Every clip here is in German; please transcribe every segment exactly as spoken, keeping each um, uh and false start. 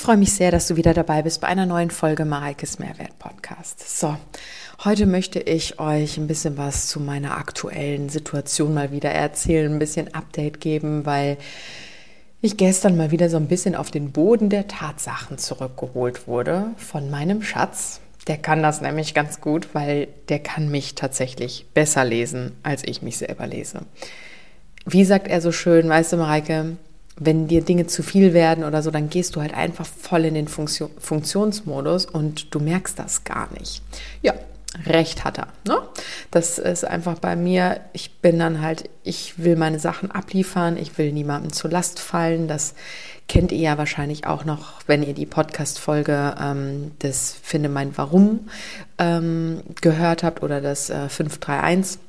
freue mich sehr, dass du wieder dabei bist bei einer neuen Folge Mareikes Mehrwert Podcast. So, heute möchte ich euch ein bisschen was zu meiner aktuellen Situation mal wieder erzählen, ein bisschen Update geben, weil ich gestern mal wieder so ein bisschen auf den Boden der Tatsachen zurückgeholt wurde von meinem Schatz. Der kann das nämlich ganz gut, weil der kann mich tatsächlich besser lesen, als ich mich selber lese. Wie sagt er so schön, weißt du, Mareike, wenn dir Dinge zu viel werden oder so, dann gehst du halt einfach voll in den Funktion- Funktionsmodus und du merkst das gar nicht. Ja, recht hat er. Ne? Das ist einfach bei mir, ich bin dann halt, ich will meine Sachen abliefern, ich will niemandem zur Last fallen. Das kennt ihr ja wahrscheinlich auch noch, wenn ihr die Podcast-Folge ähm, des Finde mein Warum ähm, gehört habt oder das äh, fünf drei eins.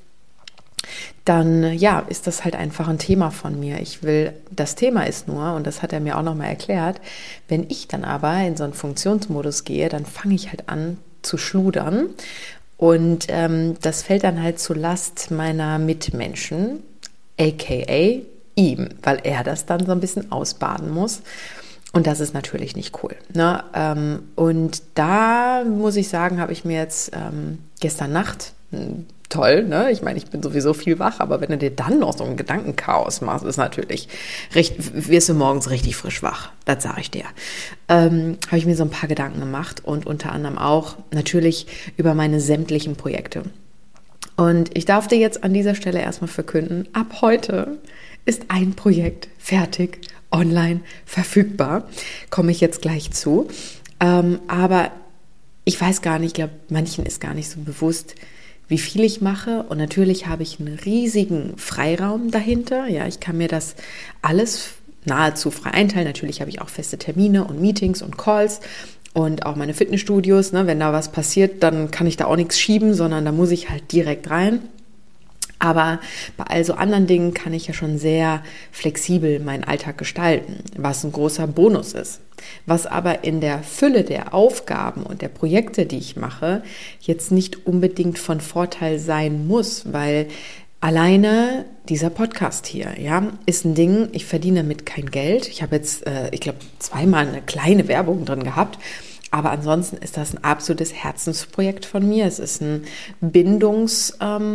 Dann ja, ist das halt einfach ein Thema von mir. Ich will, das Thema ist nur, und das hat er mir auch nochmal erklärt, wenn ich dann aber in so einen Funktionsmodus gehe, dann fange ich halt an zu schludern und ähm, das fällt dann halt zur Last meiner Mitmenschen, aka ihm, weil er das dann so ein bisschen ausbaden muss. Und das ist natürlich nicht cool. Ne? Ähm, und da muss ich sagen, habe ich mir jetzt ähm, gestern Nacht toll, ne? Ich meine, ich bin sowieso viel wach, aber wenn du dir dann noch so ein Gedankenchaos machst, ist natürlich, recht, wirst du morgens richtig frisch wach, das sage ich dir. Ähm, habe ich mir so ein paar Gedanken gemacht und unter anderem auch natürlich über meine sämtlichen Projekte. Und ich darf dir jetzt an dieser Stelle erstmal verkünden, ab heute ist ein Projekt fertig, online, verfügbar. Komme ich jetzt gleich zu. Ähm, aber ich weiß gar nicht, ich glaube, manchen ist gar nicht so bewusst, wie viel ich mache, und natürlich habe ich einen riesigen Freiraum dahinter. Ja, ich kann mir das alles nahezu frei einteilen. Natürlich habe ich auch feste Termine und Meetings und Calls und auch meine Fitnessstudios. Ne, wenn da was passiert, dann kann ich da auch nichts schieben, sondern da muss ich halt direkt rein. Aber bei all so anderen Dingen kann ich ja schon sehr flexibel meinen Alltag gestalten, was ein großer Bonus ist. Was aber in der Fülle der Aufgaben und der Projekte, die ich mache, jetzt nicht unbedingt von Vorteil sein muss, weil alleine dieser Podcast hier, ja, ist ein Ding, ich verdiene damit kein Geld. Ich habe jetzt, äh, ich glaube, zweimal eine kleine Werbung drin gehabt. Aber ansonsten ist das ein absolutes Herzensprojekt von mir. Es ist ein Bindungstool,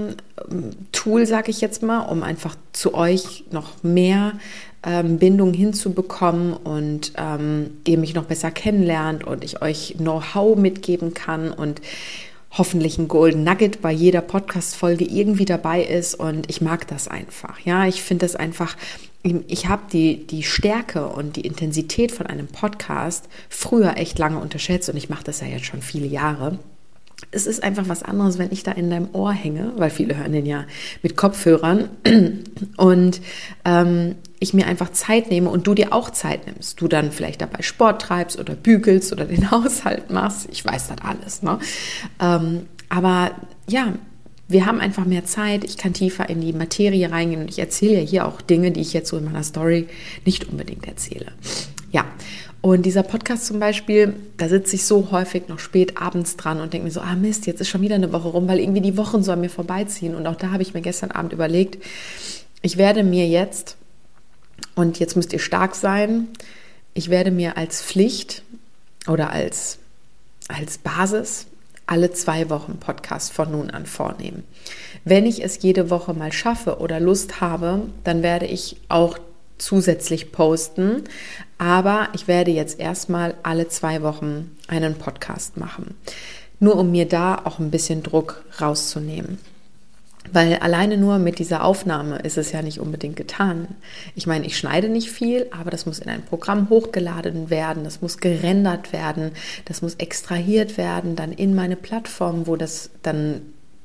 ähm, sage ich jetzt mal, um einfach zu euch noch mehr ähm, Bindung hinzubekommen und ähm, ihr mich noch besser kennenlernt und ich euch Know-how mitgeben kann und hoffentlich ein Golden Nugget bei jeder Podcast-Folge irgendwie dabei ist, und ich mag das einfach. Ja, ich finde das einfach, ich habe die, die Stärke und die Intensität von einem Podcast früher echt lange unterschätzt, und ich mache das ja jetzt schon viele Jahre. Es ist einfach was anderes, wenn ich da in deinem Ohr hänge, weil viele hören den ja mit Kopfhörern, und ähm, ich mir einfach Zeit nehme und du dir auch Zeit nimmst. Du dann vielleicht dabei Sport treibst oder bügelst oder den Haushalt machst. Ich weiß das alles, ne? Ähm, aber ja, wir haben einfach mehr Zeit, ich kann tiefer in die Materie reingehen, und ich erzähle ja hier auch Dinge, die ich jetzt so in meiner Story nicht unbedingt erzähle. Ja, und dieser Podcast zum Beispiel, da sitze ich so häufig noch spät abends dran und denke mir so, ah Mist, jetzt ist schon wieder eine Woche rum, weil irgendwie die Wochen so an mir vorbeiziehen. Und auch da habe ich mir gestern Abend überlegt, ich werde mir jetzt, und jetzt müsst ihr stark sein, ich werde mir als Pflicht oder als, als Basis alle zwei Wochen Podcast von nun an vornehmen. Wenn ich es jede Woche mal schaffe oder Lust habe, dann werde ich auch zusätzlich posten, aber ich werde jetzt erstmal alle zwei Wochen einen Podcast machen, nur um mir da auch ein bisschen Druck rauszunehmen. Weil alleine nur mit dieser Aufnahme ist es ja nicht unbedingt getan. Ich meine, ich schneide nicht viel, aber das muss in ein Programm hochgeladen werden, das muss gerendert werden, das muss extrahiert werden, dann in meine Plattform, wo das dann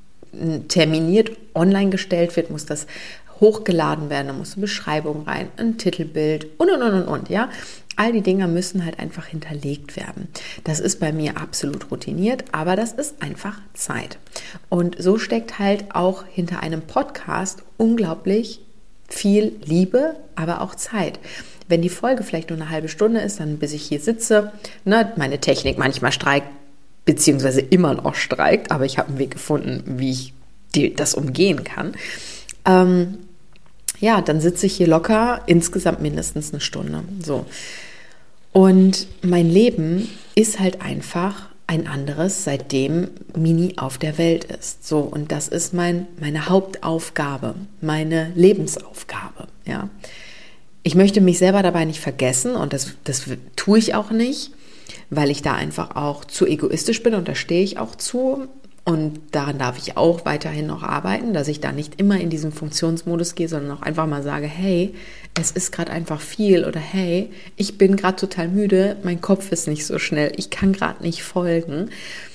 terminiert online gestellt wird, muss das hochgeladen werden, da muss eine Beschreibung rein, ein Titelbild und, und, und, und, und, ja. All die Dinger müssen halt einfach hinterlegt werden. Das ist bei mir absolut routiniert, aber das ist einfach Zeit. Und so steckt halt auch hinter einem Podcast unglaublich viel Liebe, aber auch Zeit. Wenn die Folge vielleicht nur eine halbe Stunde ist, dann bis ich hier sitze, ne, meine Technik manchmal streikt, beziehungsweise immer noch streikt, aber ich habe einen Weg gefunden, wie ich die, das umgehen kann. Ähm, ja, dann sitze ich hier locker insgesamt mindestens eine Stunde. So. Und mein Leben ist halt einfach ein anderes, seitdem Mini auf der Welt ist. So, und das ist mein, meine Hauptaufgabe, meine Lebensaufgabe, ja. Ich möchte mich selber dabei nicht vergessen und das, das tue ich auch nicht, weil ich da einfach auch zu egoistisch bin und da stehe ich auch zu. Und daran darf ich auch weiterhin noch arbeiten, dass ich da nicht immer in diesen Funktionsmodus gehe, sondern auch einfach mal sage, hey, es ist gerade einfach viel oder hey, ich bin gerade total müde, mein Kopf ist nicht so schnell, ich kann gerade nicht folgen.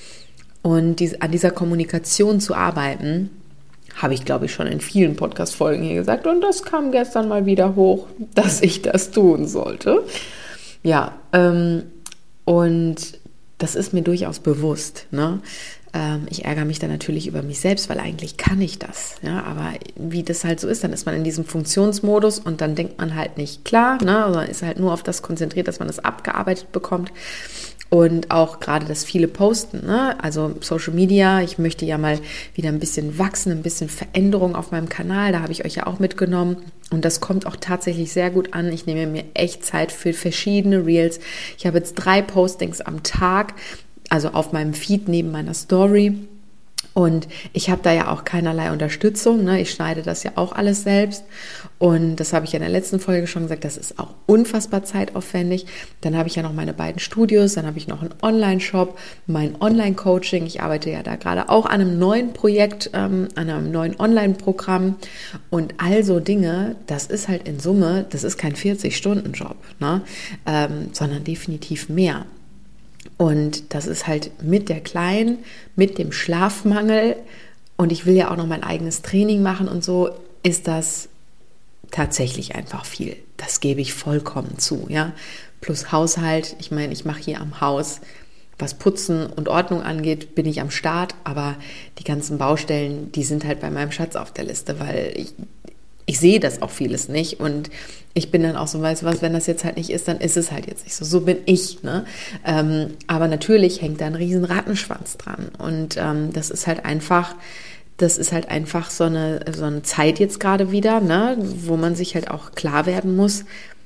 Und die, an dieser Kommunikation zu arbeiten, habe ich, glaube ich, schon in vielen Podcast-Folgen hier gesagt. Und das kam gestern mal wieder hoch, dass ich das tun sollte. Ja, ähm, und das ist mir durchaus bewusst, ne? Ich ärgere mich dann natürlich über mich selbst, weil eigentlich kann ich das. Ja, aber wie das halt so ist, dann ist man in diesem Funktionsmodus und dann denkt man halt nicht klar, ne, sondern ist halt nur auf das konzentriert, dass man das abgearbeitet bekommt. Und auch gerade das viele Posten, ne? Also Social Media, ich möchte ja mal wieder ein bisschen wachsen, ein bisschen Veränderung auf meinem Kanal, da habe ich euch ja auch mitgenommen. Und das kommt auch tatsächlich sehr gut an. Ich nehme mir echt Zeit für verschiedene Reels. Ich habe jetzt drei Postings am Tag, also auf meinem Feed neben meiner Story. Und ich habe da ja auch keinerlei Unterstützung, ne? Ich schneide das ja auch alles selbst. Und das habe ich ja in der letzten Folge schon gesagt, das ist auch unfassbar zeitaufwendig. Dann habe ich ja noch meine beiden Studios, dann habe ich noch einen Online-Shop, mein Online-Coaching. Ich arbeite ja da gerade auch an einem neuen Projekt, ähm, an einem neuen Online-Programm. Und all so Dinge, das ist halt in Summe, das ist kein vierzig-Stunden-Job, ne? ähm, sondern definitiv mehr. Und das ist halt mit der Kleinen, mit dem Schlafmangel und ich will ja auch noch mein eigenes Training machen und so, ist das tatsächlich einfach viel. Das gebe ich vollkommen zu, ja. Plus Haushalt, ich meine, ich mache hier am Haus, was Putzen und Ordnung angeht, bin ich am Start, aber die ganzen Baustellen, die sind halt bei meinem Schatz auf der Liste, weil ich Ich sehe das auch vieles nicht und ich bin dann auch so, weißt du was, wenn das jetzt halt nicht ist, dann ist es halt jetzt nicht so. So bin ich, ne? Ähm, aber natürlich hängt da ein riesen Rattenschwanz dran und ähm, das ist halt einfach, das ist halt einfach so eine, so eine Zeit jetzt gerade wieder, ne? Wo man sich halt auch klar werden muss,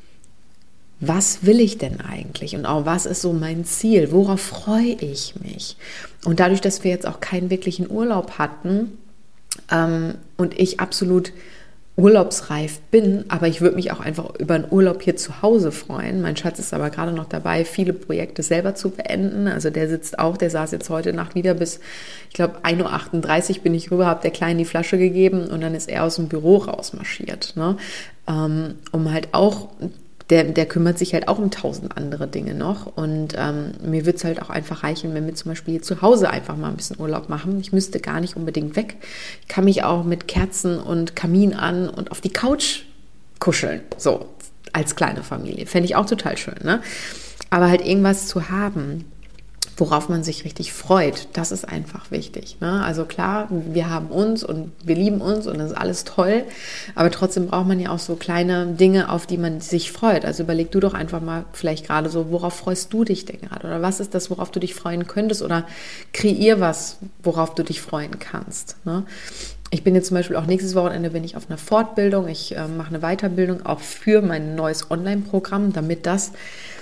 was will ich denn eigentlich und auch was ist so mein Ziel, worauf freue ich mich? Und dadurch, dass wir jetzt auch keinen wirklichen Urlaub hatten ähm, und ich absolut urlaubsreif bin, aber ich würde mich auch einfach über einen Urlaub hier zu Hause freuen. Mein Schatz ist aber gerade noch dabei, viele Projekte selber zu beenden. Also der sitzt auch, der saß jetzt heute Nacht wieder bis, ich glaube, ein Uhr achtunddreißig bin ich rüber, habe der Kleinen die Flasche gegeben und dann ist er aus dem Büro rausmarschiert, ne? Ähm, um halt auch Der, der kümmert sich halt auch um tausend andere Dinge noch und ähm, mir wird es halt auch einfach reichen, wenn wir zum Beispiel hier zu Hause einfach mal ein bisschen Urlaub machen. Ich müsste gar nicht unbedingt weg. Ich kann mich auch mit Kerzen und Kamin an und auf die Couch kuscheln, so als kleine Familie. Fände ich auch total schön, ne? Aber halt irgendwas zu haben, worauf man sich richtig freut, das ist einfach wichtig, ne? Also klar, wir haben uns und wir lieben uns und das ist alles toll, aber trotzdem braucht man ja auch so kleine Dinge, auf die man sich freut. Also überleg du doch einfach mal vielleicht gerade so, worauf freust du dich denn gerade? Oder was ist das, worauf du dich freuen könntest? Oder kreier was, worauf du dich freuen kannst, ne? Ich bin jetzt zum Beispiel auch nächstes Wochenende bin ich auf einer Fortbildung. Ich äh, mache eine Weiterbildung auch für mein neues Online-Programm, damit das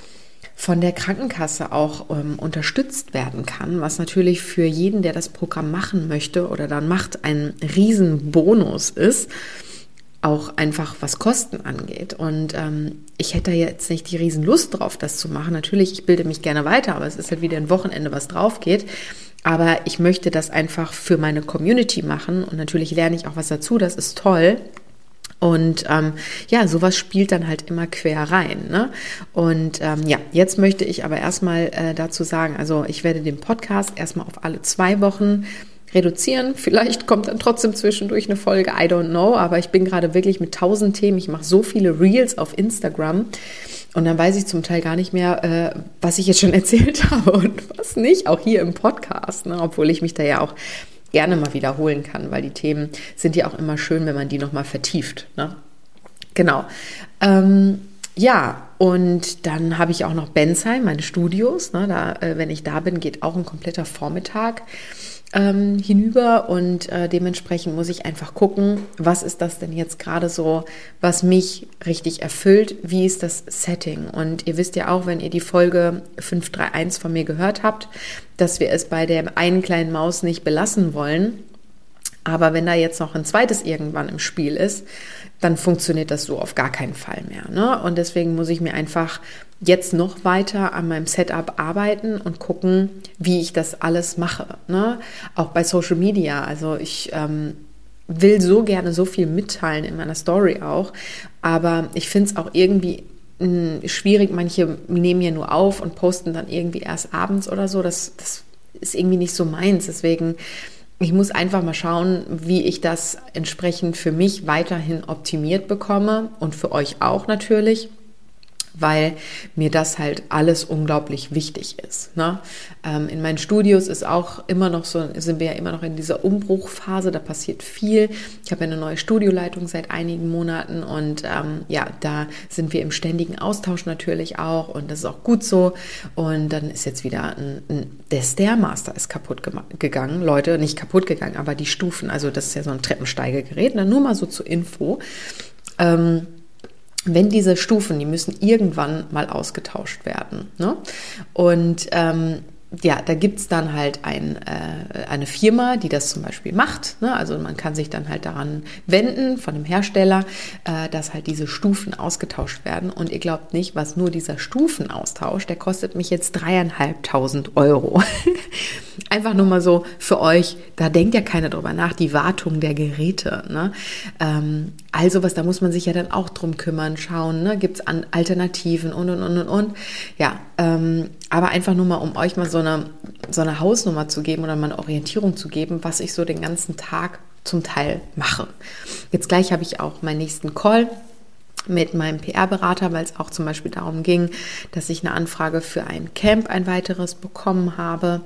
von der Krankenkasse auch ähm, unterstützt werden kann, was natürlich für jeden, der das Programm machen möchte oder dann macht, ein Riesenbonus ist, auch einfach was Kosten angeht. Und ähm, ich hätte jetzt nicht die Riesenlust drauf, das zu machen. Natürlich, ich bilde mich gerne weiter, aber es ist halt wieder ein Wochenende, was drauf geht. Aber ich möchte das einfach für meine Community machen und natürlich lerne ich auch was dazu, das ist toll. Und ähm, ja, sowas spielt dann halt immer quer rein, ne? Und ähm, ja, jetzt möchte ich aber erstmal äh, dazu sagen, also ich werde den Podcast erstmal auf alle zwei Wochen reduzieren. Vielleicht kommt dann trotzdem zwischendurch eine Folge, I don't know, aber ich bin gerade wirklich mit tausend Themen. Ich mache so viele Reels auf Instagram und dann weiß ich zum Teil gar nicht mehr, äh, was ich jetzt schon erzählt habe und was nicht, auch hier im Podcast, ne? Obwohl ich mich da ja auch gerne mal wiederholen kann, weil die Themen sind ja auch immer schön, wenn man die nochmal vertieft, ne? Genau. Ähm, ja, und dann habe ich auch noch Bensheim, meine Studios, ne? Da, äh, wenn ich da bin, geht auch ein kompletter Vormittag. ähm, hinüber und äh, dementsprechend muss ich einfach gucken, was ist das denn jetzt gerade so, was mich richtig erfüllt, wie ist das Setting. Und ihr wisst ja auch, wenn ihr die Folge fünf drei eins von mir gehört habt, dass wir es bei der einen kleinen Maus nicht belassen wollen. Aber wenn da jetzt noch ein zweites irgendwann im Spiel ist, dann funktioniert das so auf gar keinen Fall mehr. Ne? Und deswegen muss ich mir einfach jetzt noch weiter an meinem Setup arbeiten und gucken, wie ich das alles mache. Ne? Auch bei Social Media. Also ich ähm, will so gerne so viel mitteilen in meiner Story auch, aber ich finde es auch irgendwie mh, schwierig. Manche nehmen ja nur auf und posten dann irgendwie erst abends oder so. Das, das ist irgendwie nicht so meins. Deswegen ich muss einfach mal schauen, wie ich das entsprechend für mich weiterhin optimiert bekomme und für euch auch natürlich, weil mir das halt alles unglaublich wichtig ist. Ne? Ähm, in meinen Studios ist auch immer noch so, sind wir ja immer noch in dieser Umbruchphase, da passiert viel. Ich habe ja eine neue Studioleitung seit einigen Monaten und ähm, ja, da sind wir im ständigen Austausch natürlich auch und das ist auch gut so. Und dann ist jetzt wieder ein, ein der Stairmaster ist kaputt gegangen, Leute, nicht kaputt gegangen, aber die Stufen, also das ist ja so ein Treppensteigegerät, ne? Nur mal so zur Info. Ähm, Wenn diese Stufen, die müssen irgendwann mal ausgetauscht werden. Ne? Und ähm, ja, da gibt's dann halt ein, äh, eine Firma, die das zum Beispiel macht. Ne? Also man kann sich dann halt daran wenden von dem Hersteller, äh, dass halt diese Stufen ausgetauscht werden. Und ihr glaubt nicht, was nur dieser Stufenaustausch, der kostet mich jetzt dreieinhalbtausend Euro. Einfach nur mal so für euch, da denkt ja keiner drüber nach, die Wartung der Geräte. Ne? Ähm, also was, da muss man sich ja dann auch drum kümmern, schauen, ne? Gibt es Alternativen und, und, und, und, und. Ja, ähm, aber einfach nur mal, um euch mal so eine, so eine Hausnummer zu geben oder mal eine Orientierung zu geben, was ich so den ganzen Tag zum Teil mache. Jetzt gleich habe ich auch meinen nächsten Call mit meinem P R-Berater, weil es auch zum Beispiel darum ging, dass ich eine Anfrage für ein Camp, ein weiteres bekommen habe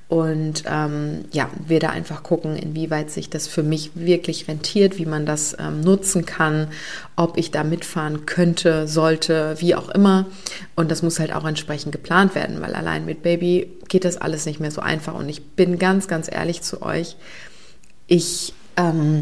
und ähm, ja, wir da einfach gucken, inwieweit sich das für mich wirklich rentiert, wie man das ähm, nutzen kann, ob ich da mitfahren könnte, sollte, wie auch immer und das muss halt auch entsprechend geplant werden, weil allein mit Baby geht das alles nicht mehr so einfach und ich bin ganz, ganz ehrlich zu euch, ich ähm,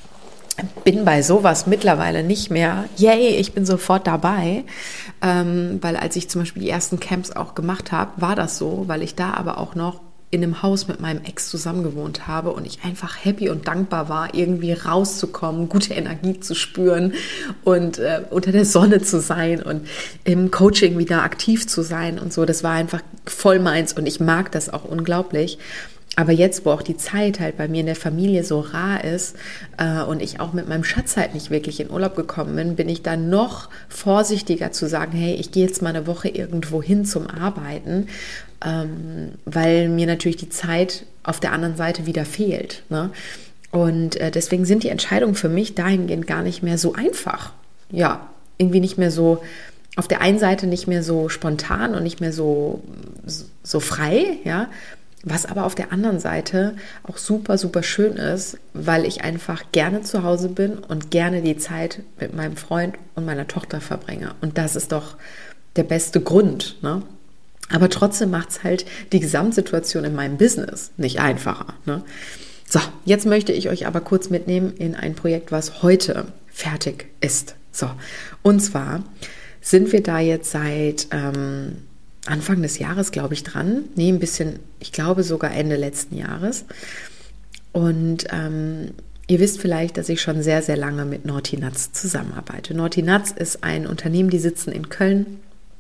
bin bei sowas mittlerweile nicht mehr, yay, ich bin sofort dabei, ähm, weil als ich zum Beispiel die ersten Camps auch gemacht habe, war das so, weil ich da aber auch noch in einem Haus mit meinem Ex zusammen gewohnt habe und ich einfach happy und dankbar war, irgendwie rauszukommen, gute Energie zu spüren und äh, unter der Sonne zu sein und im Coaching wieder aktiv zu sein und so, das war einfach voll meins und ich mag das auch unglaublich. Aber jetzt, wo auch die Zeit halt bei mir in der Familie so rar ist äh, und ich auch mit meinem Schatz halt nicht wirklich in Urlaub gekommen bin, bin ich dann noch vorsichtiger zu sagen, hey, ich gehe jetzt mal eine Woche irgendwo hin zum Arbeiten, ähm, weil mir natürlich die Zeit auf der anderen Seite wieder fehlt. Ne? Und äh, deswegen sind die Entscheidungen für mich dahingehend gar nicht mehr so einfach. Ja, irgendwie nicht mehr so, auf der einen Seite nicht mehr so spontan und nicht mehr so, so frei, ja, was aber auf der anderen Seite auch super, super schön ist, weil ich einfach gerne zu Hause bin und gerne die Zeit mit meinem Freund und meiner Tochter verbringe. Und das ist doch der beste Grund, ne? Aber trotzdem macht es halt die Gesamtsituation in meinem Business nicht einfacher, ne? So, jetzt möchte ich euch aber kurz mitnehmen in ein Projekt, was heute fertig ist. So, und zwar sind wir da jetzt seit ähm, Anfang des Jahres, glaube ich, dran. Nee, ein bisschen, ich glaube sogar Ende letzten Jahres. Und ähm, ihr wisst vielleicht, dass ich schon sehr, sehr lange mit Naughty Nuts zusammenarbeite. Naughty Nuts ist ein Unternehmen, die sitzen in Köln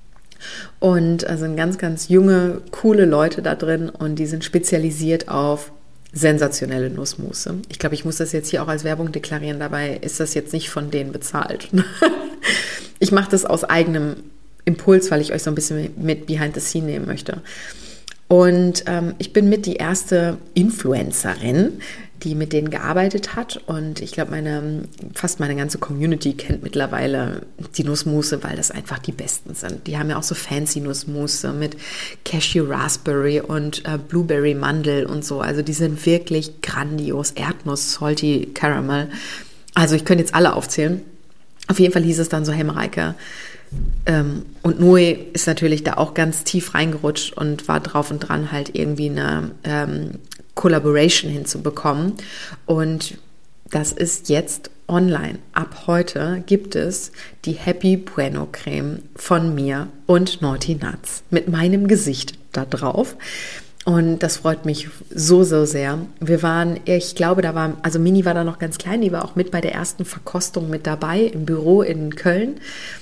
und äh, sind ganz, ganz junge, coole Leute da drin und die sind spezialisiert auf sensationelle Nussmusse. Ich glaube, ich muss das jetzt hier auch als Werbung deklarieren, dabei ist das jetzt nicht von denen bezahlt. Ich mache das aus eigenem Impuls, weil ich euch so ein bisschen mit Behind the Scene nehmen möchte. Und ähm, ich bin mit die erste Influencerin, die mit denen gearbeitet hat. Und ich glaube, meine, fast meine ganze Community kennt mittlerweile die Nussmusse, weil das einfach die besten sind. Die haben ja auch so fancy Nussmusse mit Cashew Raspberry und äh, Blueberry Mandel und so. Also die sind wirklich grandios. Erdnuss, Salty Caramel. Also ich könnte jetzt alle aufzählen. Auf jeden Fall hieß es dann so, hey Mareike, Ähm, und Noe ist natürlich da auch ganz tief reingerutscht und war drauf und dran, halt irgendwie eine ähm, Collaboration hinzubekommen. Und das ist jetzt online. Ab heute gibt es die Happy Bueno Creme von mir und Naughty Nuts mit meinem Gesicht da drauf. Und das freut mich so, so sehr. Wir waren, ich glaube, da war, also Mini war da noch ganz klein, die war auch mit bei der ersten Verkostung mit dabei im Büro in Köln.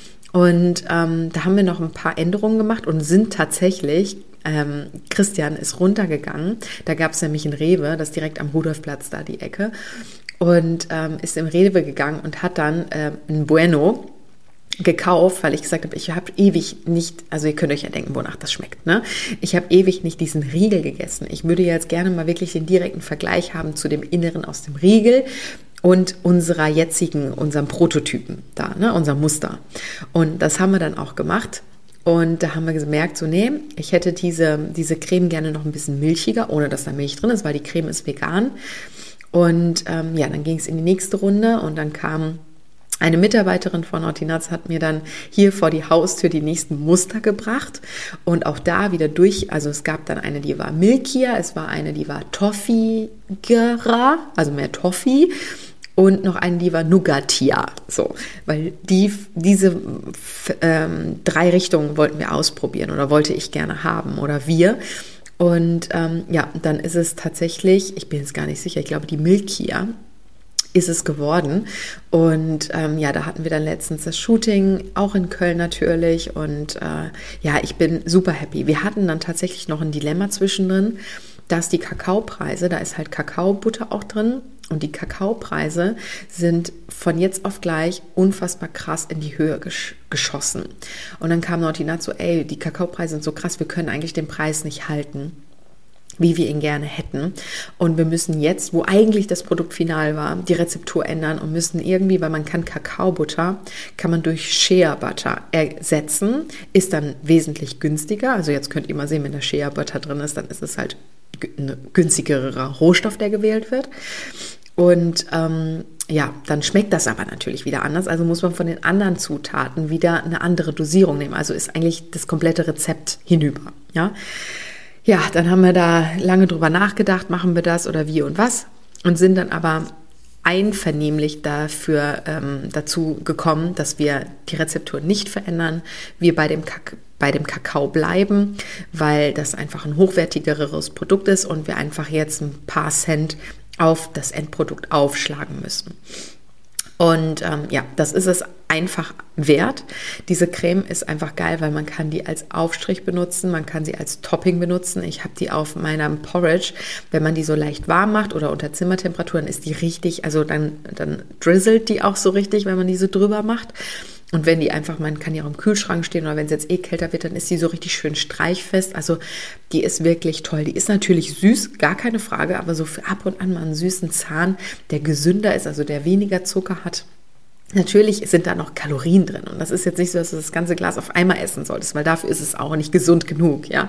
Und ähm, da haben wir noch ein paar Änderungen gemacht und sind tatsächlich, ähm, Christian ist runtergegangen, da gab es nämlich ein Rewe, das ist direkt am Rudolfplatz da die Ecke, und ähm, ist im Rewe gegangen und hat dann äh, ein Bueno gekauft, weil ich gesagt habe, ich habe ewig nicht, also ihr könnt euch ja denken, wonach das schmeckt, ne? Ich habe ewig nicht diesen Riegel gegessen. Ich würde jetzt gerne mal wirklich den direkten Vergleich haben zu dem Inneren aus dem Riegel und unserer jetzigen, unserem Prototypen da, ne, unser Muster. Und das haben wir dann auch gemacht. Und da haben wir gemerkt, so nee, ich hätte diese, diese Creme gerne noch ein bisschen milchiger, ohne dass da Milch drin ist, weil die Creme ist vegan. Und ähm, ja, dann ging es in die nächste Runde und dann kam eine Mitarbeiterin von Naughty Nuts, hat mir dann hier vor die Haustür die nächsten Muster gebracht und auch da wieder durch, also es gab dann eine, die war milkier, es war eine, die war toffigerer, also mehr Toffee, und noch eine, die war Nougatier, so, weil die, diese ähm, drei Richtungen wollten wir ausprobieren oder wollte ich gerne haben oder wir. Und ähm, ja, dann ist es tatsächlich, ich bin jetzt gar nicht sicher, ich glaube die Milkier ist es geworden. Und ähm, ja, da hatten wir dann letztens das Shooting, auch in Köln natürlich. Und äh, ja, ich bin super happy. Wir hatten dann tatsächlich noch ein Dilemma zwischendrin, dass die Kakaopreise, da ist halt Kakaobutter auch drin. Und die Kakaopreise sind von jetzt auf gleich unfassbar krass in die Höhe gesch- geschossen. Und dann kam Naughty Nuts so, ey, die Kakaopreise sind so krass, wir können eigentlich den Preis nicht halten, wie wir ihn gerne hätten. Und wir müssen jetzt, wo eigentlich das Produkt final war, die Rezeptur ändern und müssen irgendwie, weil man kann Kakaobutter, kann man durch Shea Butter ersetzen, ist dann wesentlich günstiger. Also jetzt könnt ihr mal sehen, wenn da Shea Butter drin ist, dann ist es halt ein günstigerer Rohstoff, der gewählt wird. Und ähm, ja, dann schmeckt das aber natürlich wieder anders. Also muss man von den anderen Zutaten wieder eine andere Dosierung nehmen. Also ist eigentlich das komplette Rezept hinüber. Ja, ja, dann haben wir da lange drüber nachgedacht, machen wir das oder wie und was. Und sind dann aber einvernehmlich dafür ähm, dazu gekommen, dass wir die Rezeptur nicht verändern, wir bei dem Kak- bei dem Kakao bleiben, weil das einfach ein hochwertigeres Produkt ist und wir einfach jetzt ein paar Cent auf das Endprodukt aufschlagen müssen. Und ähm, ja, das ist es einfach wert. Diese Creme ist einfach geil, weil man kann die als Aufstrich benutzen, man kann sie als Topping benutzen. Ich habe die auf meinem Porridge, wenn man die so leicht warm macht oder unter Zimmertemperatur, dann ist die richtig, also dann, dann drizzelt die auch so richtig, wenn man die so drüber macht. Und wenn die einfach, man kann die auch im Kühlschrank stehen oder wenn es jetzt eh kälter wird, dann ist die so richtig schön streichfest. Also die ist wirklich toll. Die ist natürlich süß, gar keine Frage, aber so für ab und an mal einen süßen Zahn, der gesünder ist, also der weniger Zucker hat. Natürlich sind da noch Kalorien drin und das ist jetzt nicht so, dass du das ganze Glas auf einmal essen solltest, weil dafür ist es auch nicht gesund genug, ja.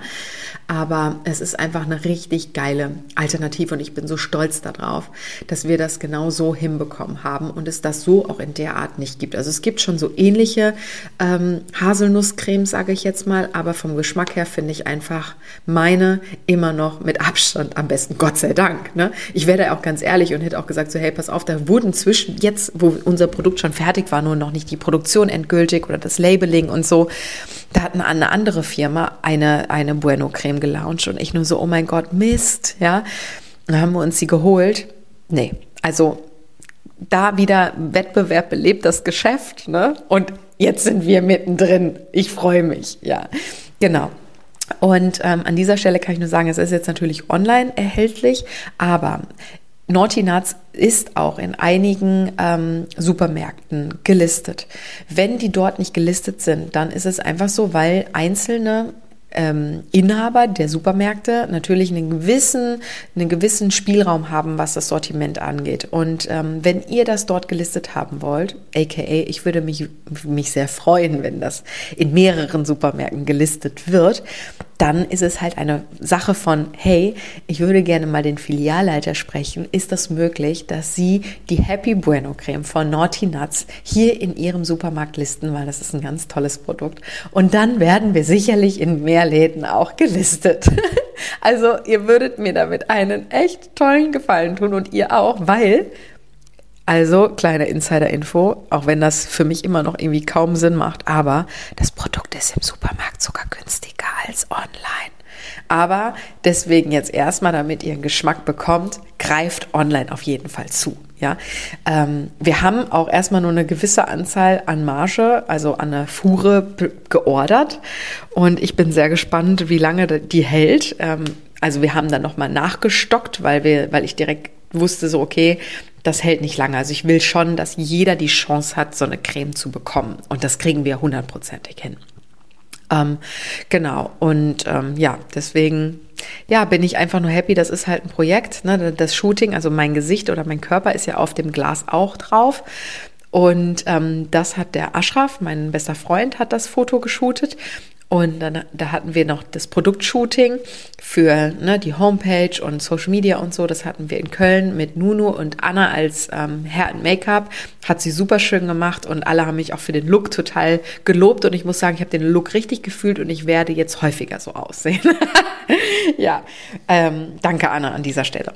Aber es ist einfach eine richtig geile Alternative und ich bin so stolz darauf, dass wir das genau so hinbekommen haben und es das so auch in der Art nicht gibt. Also es gibt schon so ähnliche ähm, Haselnusscremes, sage ich jetzt mal, aber vom Geschmack her finde ich einfach meine immer noch mit Abstand am besten, Gott sei Dank. Ne? Ich wäre auch ganz ehrlich und hätte auch gesagt, so hey, pass auf, da wurden zwischen jetzt, wo unser Produkt schon fertig war, nur noch nicht die Produktion endgültig oder das Labeling und so. Da hat eine andere Firma eine, eine Bueno Creme gelauncht und ich nur so, oh mein Gott, Mist, ja. Dann haben wir uns sie geholt. Nee, also da wieder Wettbewerb belebt das Geschäft, ne? Und jetzt sind wir mittendrin. Ich freue mich, ja. Genau. Und ähm, an dieser Stelle kann ich nur sagen, es ist jetzt natürlich online erhältlich, aber Naughty Nuts ist auch in einigen ähm, Supermärkten gelistet. Wenn die dort nicht gelistet sind, dann ist es einfach so, weil einzelne ähm, Inhaber der Supermärkte natürlich einen gewissen, einen gewissen Spielraum haben, was das Sortiment angeht. Und ähm, wenn ihr das dort gelistet haben wollt, aka ich würde mich, mich sehr freuen, wenn das in mehreren Supermärkten gelistet wird, dann ist es halt eine Sache von, hey, ich würde gerne mal den Filialleiter sprechen. Ist das möglich, dass Sie die Happy Bueno Creme von Naughty Nuts hier in Ihrem Supermarkt listen, weil das ist ein ganz tolles Produkt. Und dann werden wir sicherlich in mehr Läden auch gelistet. Also ihr würdet mir damit einen echt tollen Gefallen tun und ihr auch, weil, also kleine Insider-Info, auch wenn das für mich immer noch irgendwie kaum Sinn macht, aber das Produkt ist im Supermarkt sogar günstiger als online. Aber deswegen jetzt erstmal, damit ihr einen Geschmack bekommt, greift online auf jeden Fall zu. Ja, ähm, wir haben auch erstmal nur eine gewisse Anzahl an Marge, also an der Fuhre b- geordert und ich bin sehr gespannt, wie lange die hält. Ähm, also wir haben dann nochmal nachgestockt, weil wir, weil ich direkt wusste so, okay, das hält nicht lange. Also ich will schon, dass jeder die Chance hat, so eine Creme zu bekommen und das kriegen wir hundertprozentig hin. Ähm, genau, und ähm, ja, deswegen ja, bin ich einfach nur happy, das ist halt ein Projekt, ne? Das Shooting, also mein Gesicht oder mein Körper ist ja auf dem Glas auch drauf und ähm, das hat der Ashraf, mein bester Freund, hat das Foto geshootet. Und dann da hatten wir noch das Produktshooting für ne, die Homepage und Social Media und so. Das hatten wir in Köln mit Nunu und Anna als ähm, Hair and Make-up. Hat sie super schön gemacht und alle haben mich auch für den Look total gelobt. Und ich muss sagen, ich habe den Look richtig gefühlt und ich werde jetzt häufiger so aussehen. ja, ähm, danke Anna an dieser Stelle.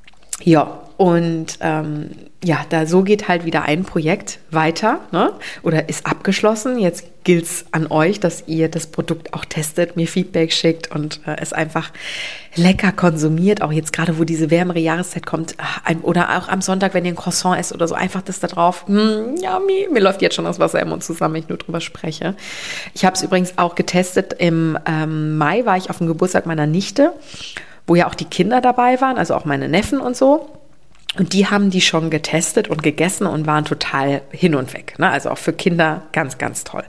Ja, und ähm, ja, da so geht halt wieder ein Projekt weiter, ne? Oder ist abgeschlossen. Jetzt gilt's an euch, dass ihr das Produkt auch testet, mir Feedback schickt und äh, es einfach lecker konsumiert. Auch jetzt gerade, wo diese wärmere Jahreszeit kommt, ein, oder auch am Sonntag, wenn ihr ein Croissant esst oder so, einfach das da drauf. Mm, yummy. Mir läuft jetzt schon das Wasser im Mund zusammen, wenn ich nur drüber spreche. Ich habe es übrigens auch getestet. Im ähm, Mai war ich auf dem Geburtstag meiner Nichte, wo ja auch die Kinder dabei waren, also auch meine Neffen und so. Und die haben die schon getestet und gegessen und waren total hin und weg. Ne? Also auch für Kinder ganz, ganz toll.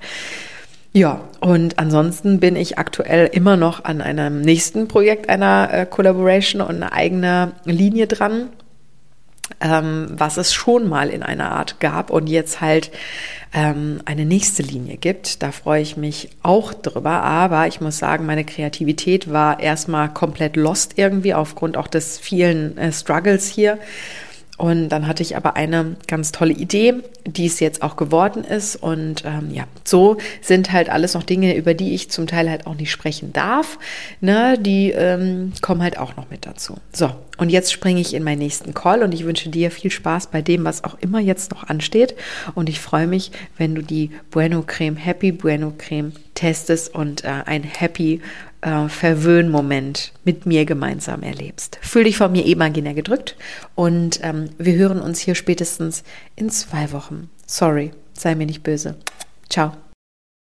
Ja, und ansonsten bin ich aktuell immer noch an einem nächsten Projekt einer äh, Collaboration und eine eigene Linie dran, ähm, was es schon mal in einer Art gab und jetzt halt ähm, eine nächste Linie gibt. Da freue ich mich auch drüber, aber ich muss sagen, meine Kreativität war erstmal komplett lost irgendwie aufgrund auch des vielen äh, Struggles hier. Und dann hatte ich aber eine ganz tolle Idee, die es jetzt auch geworden ist. Und ähm, ja, so sind halt alles noch Dinge, über die ich zum Teil halt auch nicht sprechen darf. Ne? Die ähm, kommen halt auch noch mit dazu. So, und jetzt springe ich in meinen nächsten Call und ich wünsche dir viel Spaß bei dem, was auch immer jetzt noch ansteht. Und ich freue mich, wenn du die Bueno Creme, Happy Bueno Creme testest und äh, ein Happy Äh, Verwöhnmoment mit mir gemeinsam erlebst. Fühl dich von mir imaginär gedrückt und ähm, wir hören uns hier spätestens in zwei Wochen. Sorry, sei mir nicht böse. Ciao.